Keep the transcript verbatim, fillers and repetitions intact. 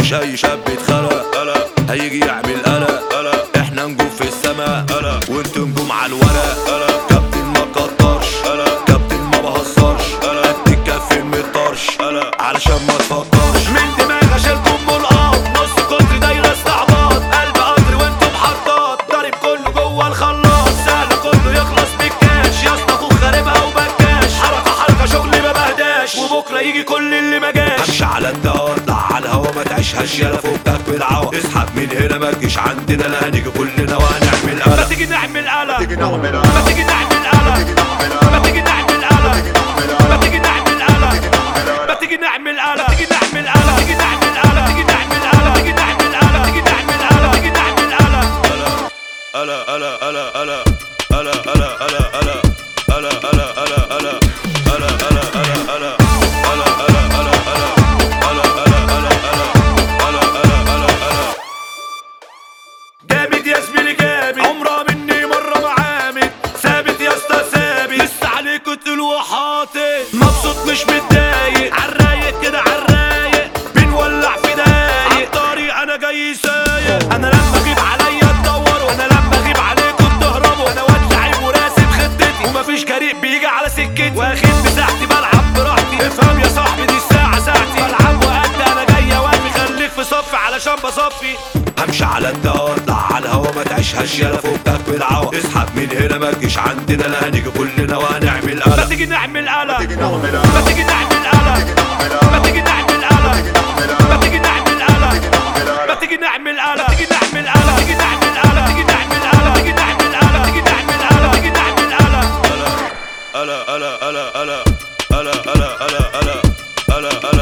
مش اي شاب اتخلق هيجي يعمل قلق. احنا نجوم في السما وانتوا نجوم على الورق. كابتن ما قدرش، كابتن ما بهزرش، قد الكف مطرش علشان ما تفكرش. من دماغ اشيلكم ملقاط، نص كتر دايره استعباط. قلب قطر وانتوا محطات، ضارب كله جوه الخلاط. سهل كله يخلص بالكاش، يا اسطى اخوك خاربها وبكاش. حركه حركه شغل ما بهداش، وبكره يجي كل اللي ما جاش. امشي على الدار اطلع على الهوا ما تعيشهاش، يلا فوقك بالعوا. اسحب من هنا ما تجيش عندنا، لا هنيجي كلنا وهنعمل قلق. ما تيجي نعمل قلق، ما تيجي نعمل قلق، ما تيجي نعمل قلق، ما تيجي نعمل قلق، ما تيجي نعمل قلق، ما تيجي نعمل قلق، تيجي نعمل قلق، تيجي نعمل قلق، تيجي نعمل قلق، تيجي نعمل قلق، تيجي نعمل قلق، تيجي نعمل قلق. قلق قلق قلق قلق قلق قلق قلق قلق قلق قلق قلق قلق جامد يا زميلي جامد، عمرها مني مرة معامد. ثابت يا اسطى ثابت، لسه عليك قتل وحاطط. مبسوط مش متضايق، عالرايق كده عالرايق. بنولع في دقايق، عالطريق انا جاي سايق. انا لما اغيب عليا تدوروا، انا لما اغيب عليكم تهربوا. انا واد لعيب وراسم خطتي، ومفيش جريء بيجي على سكتي. واخد مساحتي بلعب براحتي، افهم يا صاحبي دي الساعة ساعتي. بلعب وقد انا جاي اوافي، خليك في صفي علشان بصفي. همشي على الدار اطلع على الهوا ما تعيشهاش، يلا فوقك بالعوا. اسحب من هنا ما تجيش عندنا، لا هنيجي كلنا وهنعمل قلق. ما تيجي نعمل قلق، ما تيجي نعمل قلق، ما تيجي نعمل قلق، ما تيجي نعمل قلق، ما تيجي نعمل قلق، ما تيجي نعمل قلق، تيجي نعمل قلق، تيجي نعمل قلق، تيجي نعمل قلق، تيجي نعمل قلق، تيجي نعمل قلق، تيجي نعمل قلق. قلق قلق قلق قلق قلق قلق قلق قلق قلق قلق